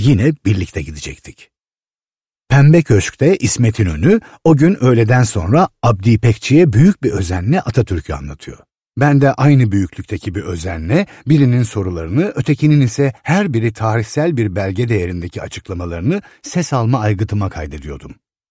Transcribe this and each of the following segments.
yine birlikte gidecektik. Pembe Köşk'te İsmet İnönü o gün öğleden sonra Abdi İpekçi'ye büyük bir özenle Atatürk'ü anlatıyor. Ben de aynı büyüklükteki bir özenle birinin sorularını, ötekinin ise her biri tarihsel bir belge değerindeki açıklamalarını ses alma aygıtıma kaydediyordum.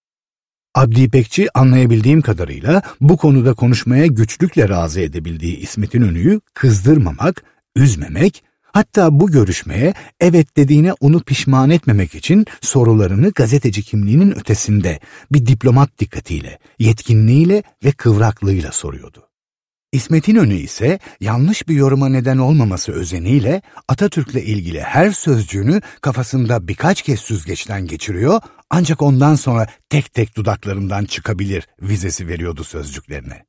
Abdi İpekçi anlayabildiğim kadarıyla bu konuda konuşmaya güçlükle razı edebildiği İsmet İnönü'yü kızdırmamak, üzmemek, hatta bu görüşmeye evet dediğine onu pişman etmemek için sorularını gazeteci kimliğinin ötesinde bir diplomat dikkatiyle, yetkinliğiyle ve kıvraklığıyla soruyordu. İsmet İnönü ise yanlış bir yoruma neden olmaması özeniyle Atatürk'le ilgili her sözcüğünü kafasında birkaç kez süzgeçten geçiriyor, ancak ondan sonra tek tek dudaklarından çıkabilir vizesi veriyordu sözcüklerine.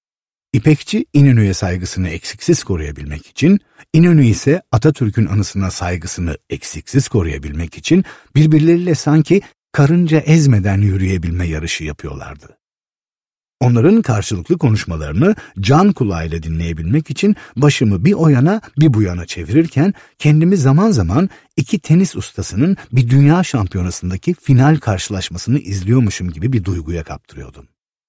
İpekçi İnönü'ye saygısını eksiksiz koruyabilmek için, İnönü ise Atatürk'ün anısına saygısını eksiksiz koruyabilmek için birbirleriyle sanki karınca ezmeden yürüyebilme yarışı yapıyorlardı. Onların karşılıklı konuşmalarını can kulağıyla dinleyebilmek için başımı bir o yana bir bu yana çevirirken kendimi zaman zaman iki tenis ustasının bir dünya şampiyonasındaki final karşılaşmasını izliyormuşum gibi bir duyguya kaptırıyordum.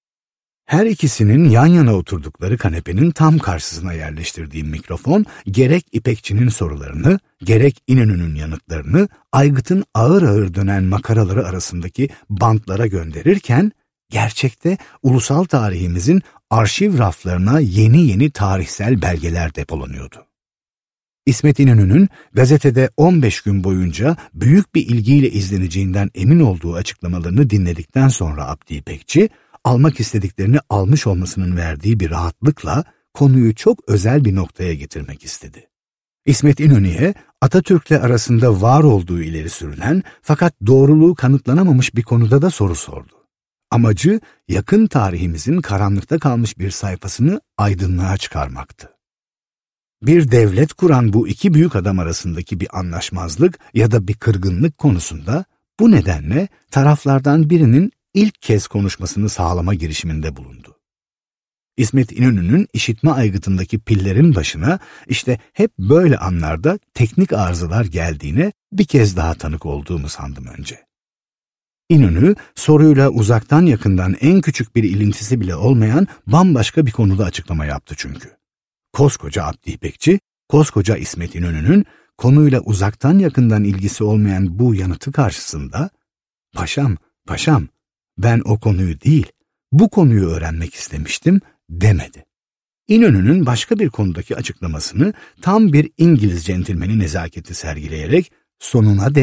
Her ikisinin yan yana oturdukları kanepenin tam karşısına yerleştirdiğim mikrofon gerek İpekçi'nin sorularını, gerek İnönü'nün yanıtlarını aygıtın ağır ağır dönen makaraları arasındaki bantlara gönderirken, gerçekte ulusal tarihimizin arşiv raflarına yeni yeni tarihsel belgeler depolanıyordu. İsmet İnönü'nün gazetede 15 gün boyunca büyük bir ilgiyle izleneceğinden emin olduğu açıklamalarını dinledikten sonra Abdi İpekçi, almak istediklerini almış olmasının verdiği bir rahatlıkla konuyu çok özel bir noktaya getirmek istedi. İsmet İnönü'ye Atatürk'le arasında var olduğu ileri sürülen fakat doğruluğu kanıtlanamamış bir konuda da soru sordu. Amacı yakın tarihimizin karanlıkta kalmış bir sayfasını aydınlığa çıkarmaktı. Bir devlet kuran bu iki büyük adam arasındaki bir anlaşmazlık ya da bir kırgınlık konusunda bu nedenle taraflardan birinin ilk kez konuşmasını sağlama girişiminde bulundu. İsmet İnönü'nün işitme aygıtındaki pillerin başına işte hep böyle anlarda teknik arızalar geldiğine bir kez daha tanık olduğumu sandım önce. İnönü soruyla uzaktan yakından en küçük bir ilintisi bile olmayan bambaşka bir konuda açıklama yaptı çünkü. Koskoca Abdi İpekçi, koskoca İsmet İnönü'nün konuyla uzaktan yakından ilgisi olmayan bu yanıtı karşısında "Paşam, ben o konuyu değil, bu konuyu öğrenmek istemiştim" demedi. İnönü'nün başka bir konudaki açıklamasını tam bir İngiliz centilmeni nezaketi sergileyerek sonuna